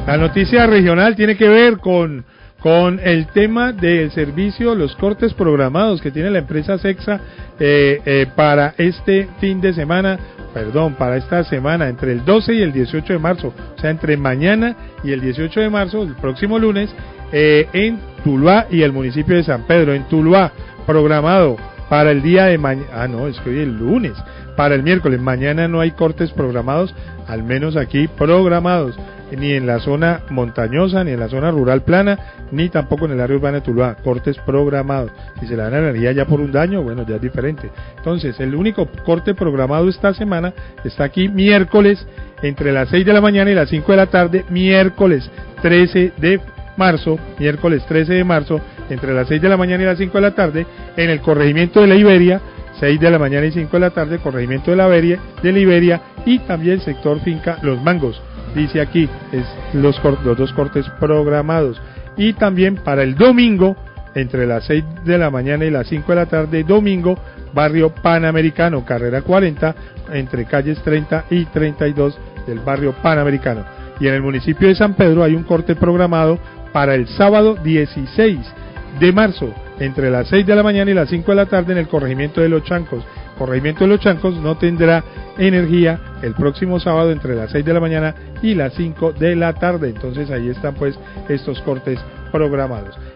La noticia regional tiene que ver con el tema del servicio, los cortes programados que tiene la empresa Cexa para este fin de semana, para esta semana, entre el 12 y el 18 de marzo, o sea, entre mañana y el 18 de marzo, el próximo lunes, en Tuluá y el municipio de San Pedro. En Tuluá, programado para el día de mañana, es que hoy es el lunes, para el miércoles. Mañana no hay cortes programados, al menos aquí programados, ni en la zona montañosa, ni en la zona rural plana, ni tampoco en el área urbana de Tuluá, cortes programados. Si se le dan energía ya por un daño, bueno, ya es diferente. Entonces, el único corte programado esta semana está aquí miércoles, entre las 6 de la mañana y las 5 de la tarde, miércoles 13 de marzo, entre las 6 de la mañana y las 5 de la tarde, en el corregimiento de la Iberia, 6 de la mañana y 5 de la tarde, corregimiento de la Iberia, y también sector finca Los Mangos. Dice aquí, es los dos cortes programados. Y también para el domingo, entre las 6 de la mañana y las 5 de la tarde, domingo, barrio Panamericano, carrera 40, entre calles 30 y 32 del barrio Panamericano. Y en el municipio de San Pedro hay un corte programado para el sábado 16 de marzo, entre las 6 de la mañana y las 5 de la tarde, en el corregimiento de Los Chancos. Corregimiento de Los Chancos no tendrá energía el próximo sábado entre las 6 de la mañana y las 5 de la tarde. Entonces ahí están pues estos cortes programados.